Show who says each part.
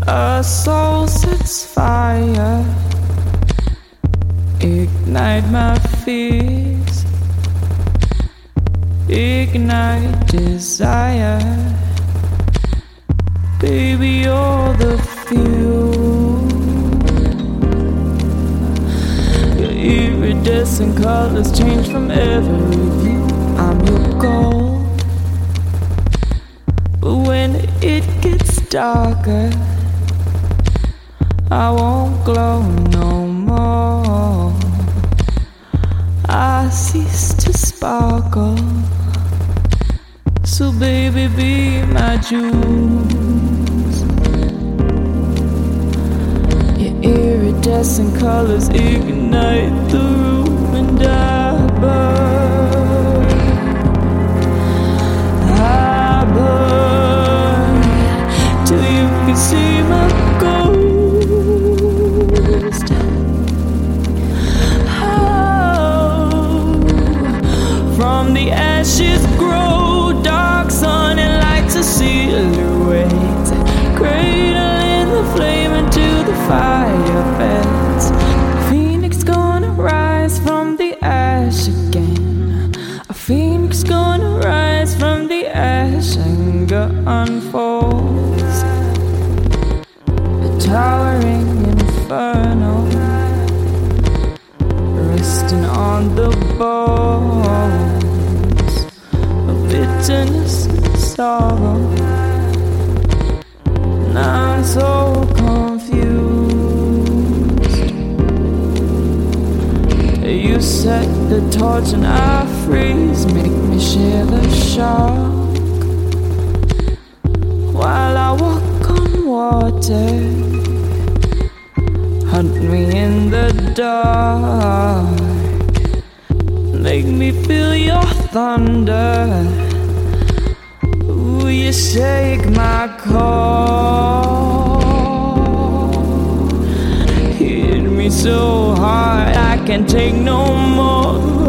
Speaker 1: A soul sets fire, ignite my fears, ignite desire. Baby, you're the fuel. Your iridescent colors change from every view. I'm your goal. But when it gets darker, I won't glow no more. I cease to sparkle. So baby, be my jewels. Your iridescent colors ignite the room, and I burn. I burn till you can see my ghost. Oh, from the ashes grow dark sun and lights a silhouette, cradling the flame into the fire beds. A phoenix gonna rise from the ash again. A phoenix gonna rise from the ash. Anger unfolds, the towering inferno, resting on the bones of bitterness and sorrow. Now I'm so confused. You set the torch and I freeze, make me shiver shark while I walk on water. Hunt me in the dark, make me feel your thunder. Ooh, you shake my core, hit me so hard I can't take no more.